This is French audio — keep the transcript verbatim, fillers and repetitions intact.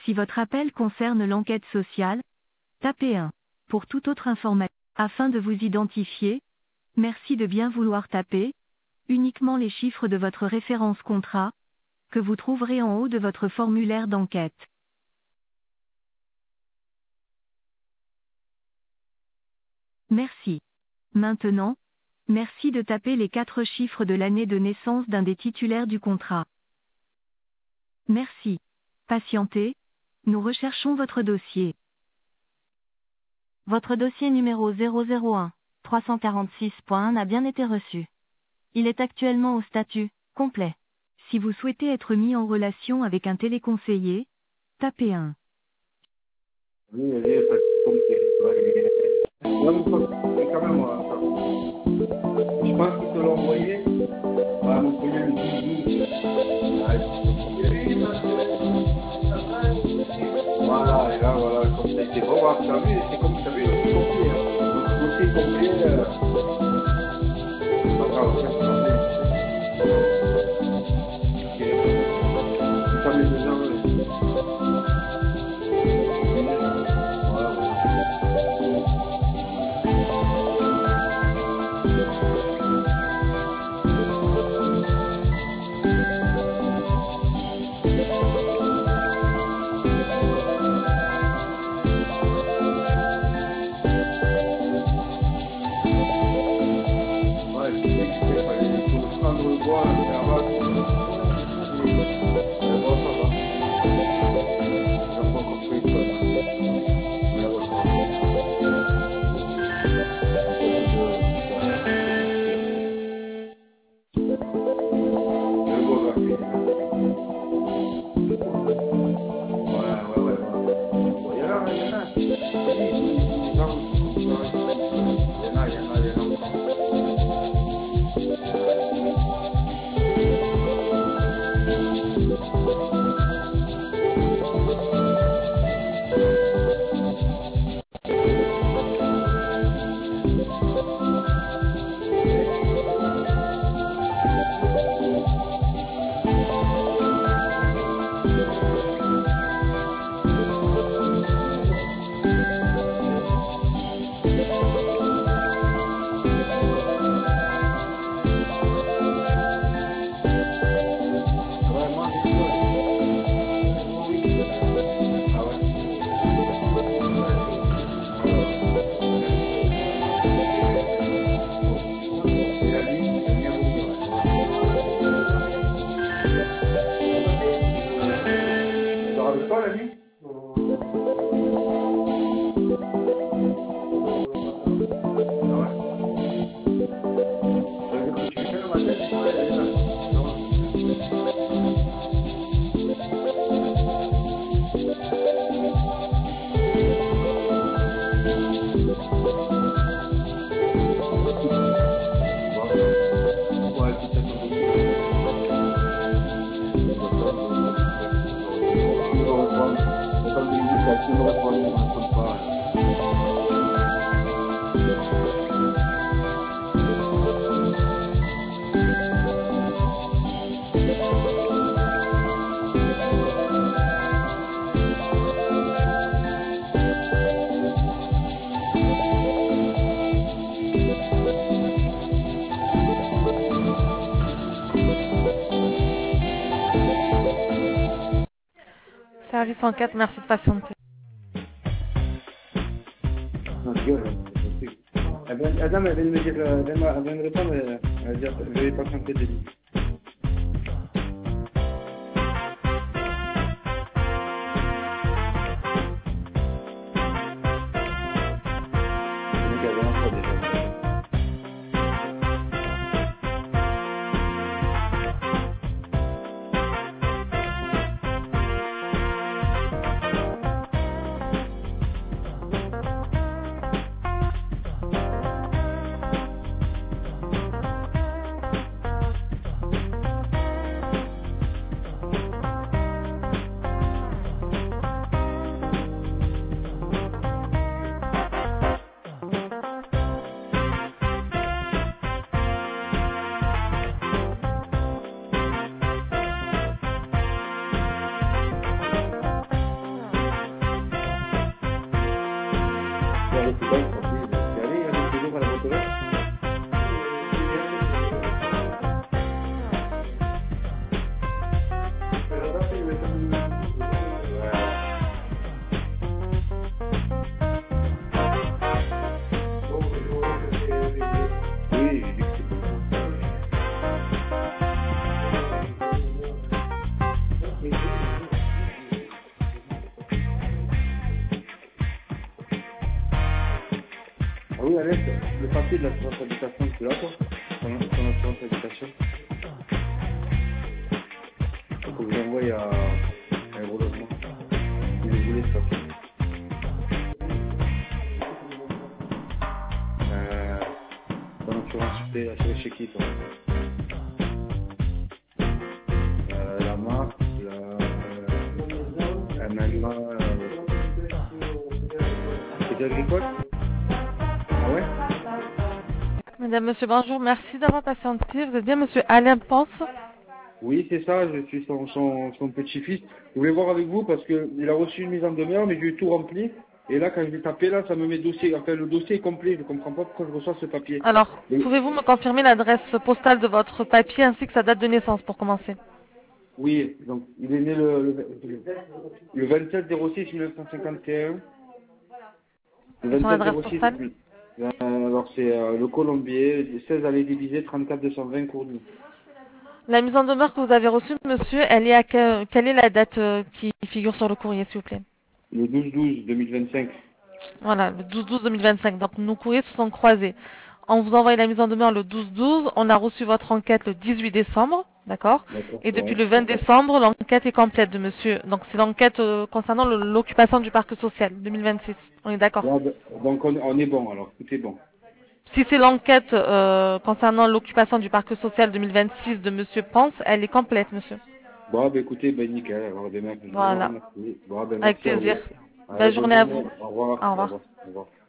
Si votre appel concerne l'enquête sociale, tapez un. Pour toute autre information, afin de vous identifier, merci de bien vouloir taper uniquement les chiffres de votre référence contrat, que vous trouverez en haut de votre formulaire d'enquête. Merci. Maintenant, merci de taper les quatre chiffres de l'année de naissance d'un des titulaires du contrat. Merci. Patientez, nous recherchons votre dossier. Votre dossier numéro zéro zéro un trois cent quarante-six point un a bien été reçu. Il est actuellement au statut complet. Si vous souhaitez être mis en relation avec un téléconseiller, tapez un. Oui, il y a pas de compte. Non, mais quand même, moi, je pense qu'ils te l'ont envoyé à mon collègue Guigui. Voilà, et là, voilà, comme ça a été bon, tu as vu, c'est comme tu as vu, c'est complet. Le dossier complet, euh, c'est pas grave, c'est complet. Ok. Ça met deux ans, ouais. Service enquête, merci de patienter. Non, je gueule, je sais. Elle vient- la dame, elle vient de me dire, euh, elle vient elle vient de répondre, elle elle vient de dire, je vais pas chanter de lui. Donc, elle vient encore déjà. pas le papier. C'est allé, il y avait toujours à la boîte aux lettres. Oui, j'ai dit que c'était bon. Ah oui, Alex, le papier de l'assurance habitation, tu l'as, toi? Ton, ton assurance habitation? Il faut que j'envoie à Aérologement. Il le voulait, ce papier. Euh, ton assurance, c'était assuré chez qui, toi? Euh, la marque, la... M M A... Euh... Crédit Agricole? Ah ouais? Mesdames, Monsieur, bonjour. Merci d'avoir patienté. Vous êtes bien Monsieur Alain Ponce? Oui, c'est ça, je suis son, son, son petit-fils. Je voulais voir avec vous parce qu'il a reçu une mise en demeure, mais j'ai tout rempli. Et là, quand je vais taper, là, ça me met dossier. Enfin, le dossier est complet. Je ne comprends pas pourquoi je reçois ce papier. Alors, Et- pouvez-vous me confirmer l'adresse postale de votre papier ainsi que sa date de naissance pour commencer? oui, donc il est né le, le, le vingt-sept zéro six mille neuf cent cinquante et un. Le Et son vingt-sept adresse zéro six. postale? Euh, alors c'est euh, le Colombier, seize allée divisée, trente-quatre deux cent vingt Courny. La mise en demeure que vous avez reçue, monsieur, elle est à que- quelle est la date euh, qui figure sur le courrier, s'il vous plaît? Le douze douze deux mille vingt-cinq. Voilà, le douze douze deux mille vingt-cinq. Donc, nos courriers se sont croisés. On vous envoie la mise en demeure le douze douze. On a reçu votre enquête le dix-huit décembre. D'accord? D'accord. Et depuis Ouais. le vingt décembre, l'enquête est complète de monsieur. Donc, c'est l'enquête euh, concernant le- l'occupation du parc social deux mille vingt-six. On est d'accord? Ouais, ben, donc on, on est bon alors, tout est bon. Si c'est l'enquête euh, concernant l'occupation du parc social deux mille vingt-six de monsieur Ponce, elle est complète, monsieur. Bon, ben écoutez, ben nickel, alors demain, je vous Voilà. remercie. Bon, ben Avec merci à vous. plaisir. Allez, Belle bonne journée à journée. vous. Au revoir. Au Au revoir. revoir. Au revoir.